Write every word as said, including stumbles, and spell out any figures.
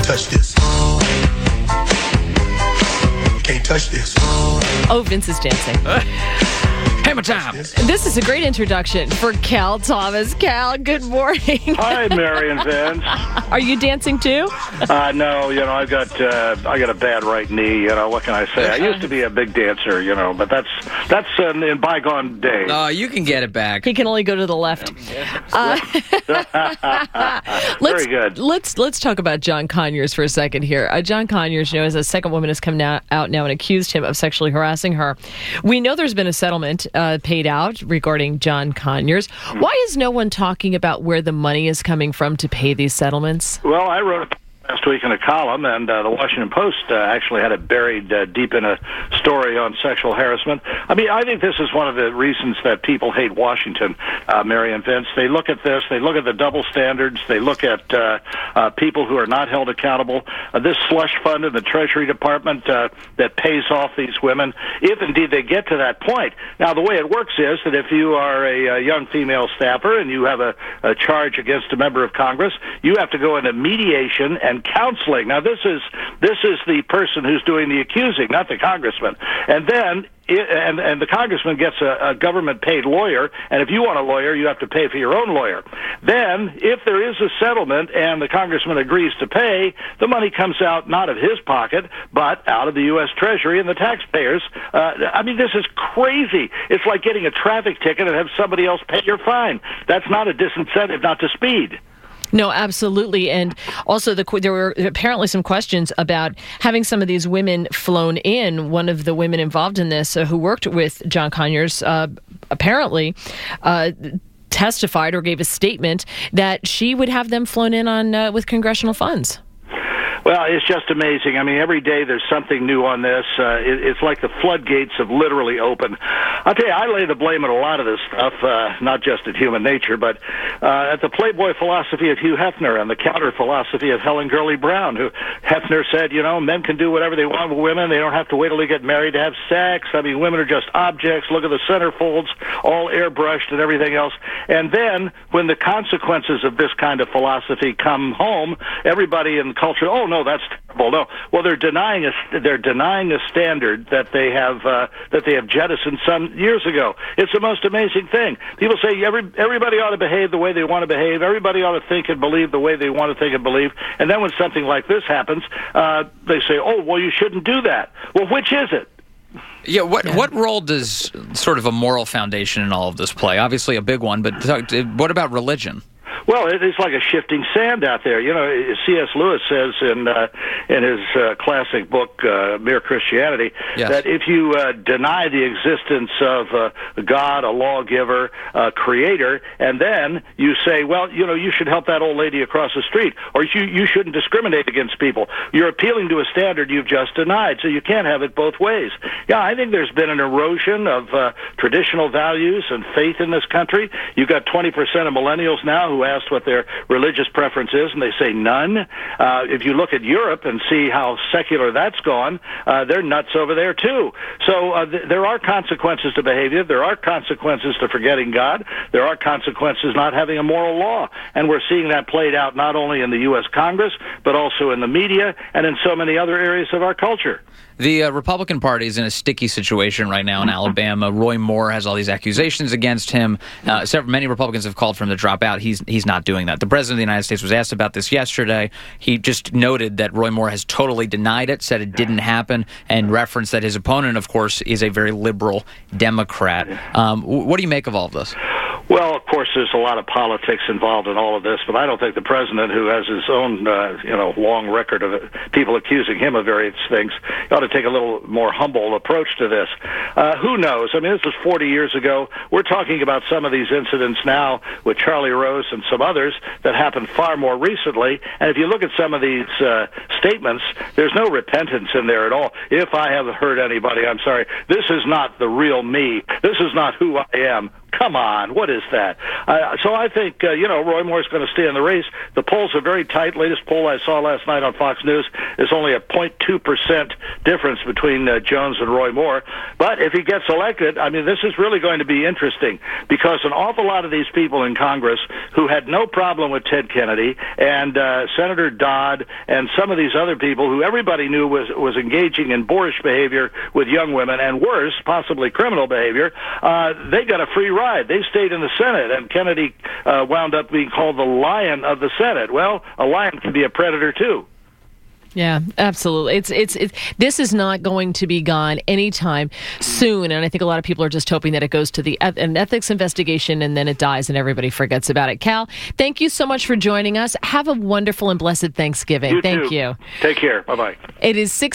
touch this. You can't touch this. Oh, Vince is dancing. Hammer time. This is a great introduction for Cal Thomas. Cal, good morning. Hi, Mary and Vince. Are you dancing too? Uh, no, you know, I got uh, I got a bad right knee. You know, what can I say? I used to be a big dancer, you know, but that's that's uh, in bygone days. Oh, you can get it back. He can only go to the left. Uh, let's, Very good. Let's let's talk about John Conyers for a second here. Uh, John Conyers, you know, as a second woman has come now, out now and accused him of sexually harassing her. We know there's been a settlement uh, paid out regarding John Conyers. Why is no one talking about where the money is coming from to pay these settlements? Well, I wrote a last week in a column, and uh, the Washington Post uh, actually had it buried uh, deep in a story on sexual harassment. I mean, I think this is one of the reasons that people hate Washington, uh, Mary and Vince. They look at this, they look at the double standards, they look at uh, uh, people who are not held accountable. Uh, this slush fund in the Treasury Department uh, that pays off these women, if indeed they get to that point. Now, the way it works is that if you are a, a young female staffer and you have a, a charge against a member of Congress, you have to go into mediation and counseling. Now, this is this is the person who's doing the accusing, not the congressman. And then, it, and and the congressman gets a, a government-paid lawyer, and if you want a lawyer, you have to pay for your own lawyer. Then, if there is a settlement and the congressman agrees to pay, the money comes out not of his pocket, but out of the U S Treasury and the taxpayers. Uh, I mean, this is crazy. It's like getting a traffic ticket and have somebody else pay your fine. That's not a disincentive not to speed. No, absolutely. And also, the, there were apparently some questions about having some of these women flown in. One of the women involved in this uh, who worked with John Conyers uh, apparently uh, testified or gave a statement that she would have them flown in on uh, with congressional funds. Well, it's just amazing. I mean, every day there's something new on this. Uh, it, it's like the floodgates have literally opened. I'll tell you, I lay the blame at a lot of this stuff, uh, not just at human nature, but uh, at the Playboy philosophy of Hugh Hefner and the counter philosophy of Helen Gurley Brown, who Hefner said, you know, men can do whatever they want with women. They don't have to wait till they get married to have sex. I mean, women are just objects. Look at the centerfolds, all airbrushed and everything else. And then when the consequences of this kind of philosophy come home, everybody in the culture, oh, no, that's terrible. No, well, they're denying a they're denying a standard that they have uh, that they have jettisoned some years ago. It's the most amazing thing. People say every everybody ought to behave the way they want to behave. Everybody ought to think and believe the way they want to think and believe. And then when something like this happens, uh, they say, "Oh, well, you shouldn't do that." Well, which is it? Yeah, what yeah. what role does sort of a moral foundation in all of this play? Obviously, a big one, but what about religion? Well, it's like a shifting sand out there. You know, C S Lewis says in uh, in his uh, classic book, uh, Mere Christianity, yes. that if you uh, deny the existence of uh, God, a lawgiver, a creator, and then you say, well, you know, you should help that old lady across the street, or you, you shouldn't discriminate against people, you're appealing to a standard you've just denied, so you can't have it both ways. Yeah, I think there's been an erosion of uh, traditional values and faith in this country. You've got twenty percent of millennials now who asked what their religious preference is, and they say none. Uh, if you look at Europe and see how secular that's gone, uh, they're nuts over there too. So uh, th- there are consequences to behavior. There are consequences to forgetting God. There are consequences not having a moral law. And we're seeing that played out not only in the U S Congress, but also in the media and in so many other areas of our culture. The uh, Republican Party is in a sticky situation right now in Alabama. Roy Moore has all these accusations against him. Uh, several, many Republicans have called for him to drop out. He's he's not doing that. The President of the United States was asked about this yesterday. He just noted that Roy Moore has totally denied it, said it didn't happen, and referenced that his opponent, of course, is a very liberal Democrat. Um, what do you make of all of this? Well, of course, there's a lot of politics involved in all of this, but I don't think the president, who has his own, uh, you know, long record of people accusing him of various things, ought to take a little more humble approach to this. Uh, who knows? I mean, this was forty years ago. We're talking about some of these incidents now with Charlie Rose and some others that happened far more recently. And if you look at some of these uh, statements, there's no repentance in there at all. If I have hurt anybody, I'm sorry. This is not the real me. This is not who I am. Come on, what is that? Uh, so I think, uh, you know, Roy Moore's going to stay in the race. The polls are very tight. Latest poll I saw last night on Fox News is only a zero point two percent difference between uh, Jones and Roy Moore. But if he gets elected, I mean, this is really going to be interesting because an awful lot of these people in Congress who had no problem with Ted Kennedy and uh, Senator Dodd and some of these other people who everybody knew was, was engaging in boorish behavior with young women and worse, possibly criminal behavior, uh, they got a free ride. They stayed in the Senate, and Kennedy uh, wound up being called the lion of the Senate. Well, a lion can be a predator, too. Yeah, absolutely. It's, it's it's this is not going to be gone anytime soon, and I think a lot of people are just hoping that it goes to the an ethics investigation and then it dies and everybody forgets about it. Cal, thank you so much for joining us. Have a wonderful and blessed Thanksgiving. You thank too. you. Take care. Bye bye. It is six